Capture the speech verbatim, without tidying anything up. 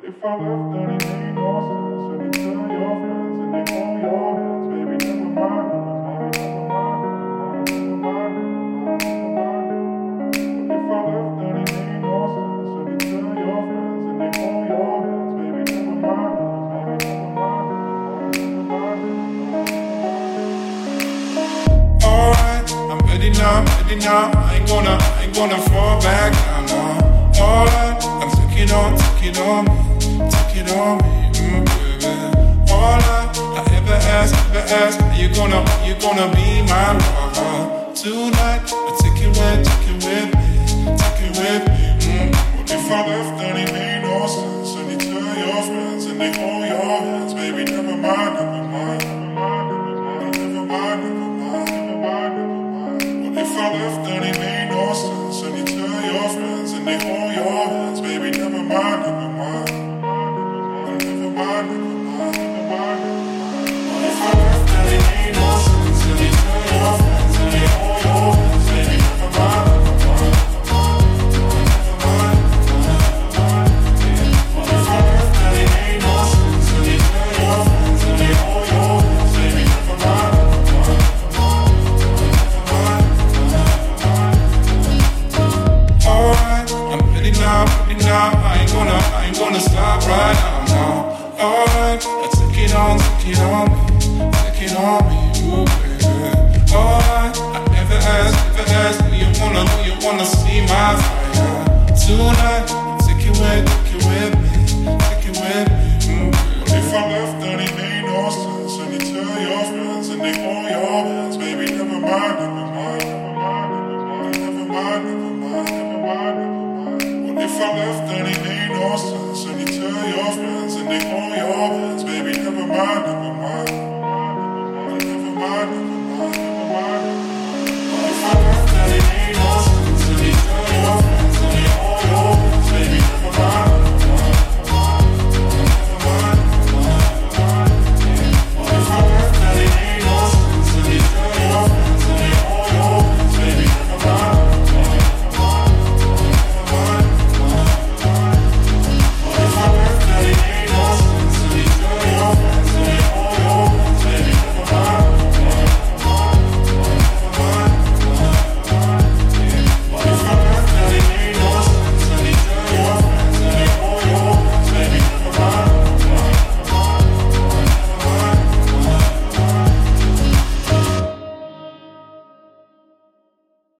If I left, then it made no sense. So you tell your friends and they hold your hands, baby. Never mind, never mind, never mind, never mind, never mind, never mind. If I left, then it made no sense. So you tell your friends and they hold your hands, baby. Never mind, never mind, never mind, never mind, never mind. Alright, I'm ready now, ready now. I ain't gonna, I ain't gonna fall back now, no. Alright, I'm taking on, taking on me, taking on me, mm, baby. All I, I ever ask, ever ask, are you gonna, are you gonna be my lover? Tonight, I'm taking with, taking with me, taking with me, mm. What if I left, then it made no sense. And you tell your friends and they hold your hands, baby. Never mind, never mind, never mind, never mind, never mind, never mind, never mind, never mind. What if I left, then it made no sense. And you tell your friends and they hold your hands, baby. Never mind, never mind, never mind, never mind, never mind, never mind. What if I left, then it made no sense. And you tell your friends and they hold your hands, baby. Never mind, never mind, never mind, never mind. What if I left, then it made no sense. And you tell your friends and they hold your hands, baby. Never mind, never mind, never mind, never mind. Alright, I'm ready now, ready now. I ain't gonna, I ain't gonna stop right now, no. Alright, let's take it on, take it on me, take it on me, ooh baby. Alright, I never asked, never asked, do you wanna, do you wanna see my fire? Tonight, take it with